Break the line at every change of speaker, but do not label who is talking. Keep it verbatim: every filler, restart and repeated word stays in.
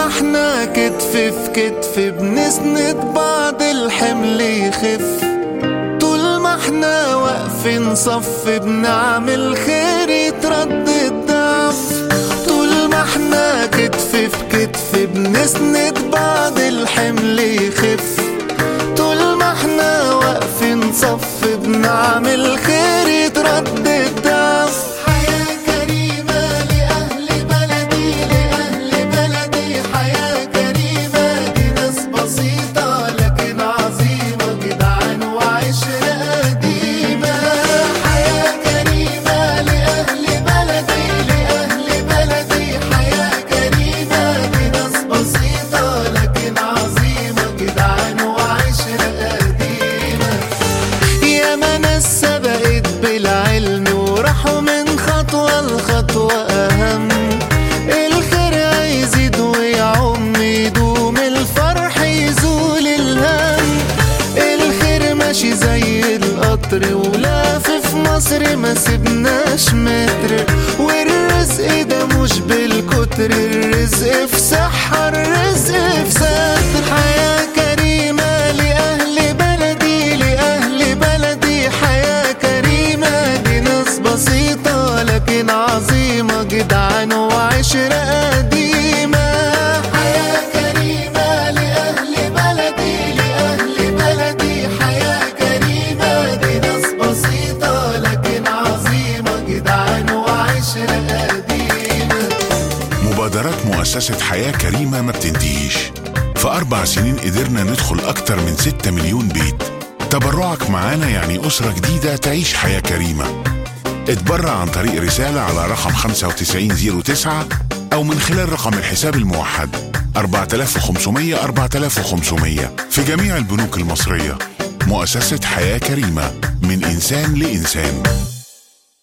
احنا كتف في كتف بنسند بعض الحمل يخف، طول ما احنا واقفين صف بنعمل خير يترد الضعف، طول ما احنا كتف في كتف بنسند بعض الحمل يخف، طول ما احنا واقفين صف بنعمل خير يترد الضعف. بالعلم وراحوا من خطوة لخطوة أهم، الخير هيزيد ويعم يدوم الفرح يزول الهم، الخير ماشي زي القطر ولافف مصر ما سبناش متر، والرزق ده مش بالكتر، الرزق في صحة الرزق في ستر. حياة كريمة لأهل بلدي لأهل بلدي، حياة كريمة دي ناس بسيطة لكن عظيمة، جدعان وعشرة قديمة. حياة كريمة لأهل بلدي لأهل بلدي، حياة كريمة دي ناس بسيطة لكن عظيمة، جدعان وعشرة قديمة.
مبادرات مؤسسة حياة كريمة ما بتنتهيش، في أربع سنين قدرنا ندخل أكتر من ستة مليون بيت. تبرعك معانا يعني أسرة جديدة تعيش حياة كريمة. اتبرع عن طريق رسالة على رقم خمسة وتسعين صفر تسعة أو من خلال رقم الحساب الموحد أربعة آلاف وخمسمية أربعة آلاف وخمسمية في جميع البنوك المصرية. مؤسسة حياة كريمة، من إنسان لإنسان.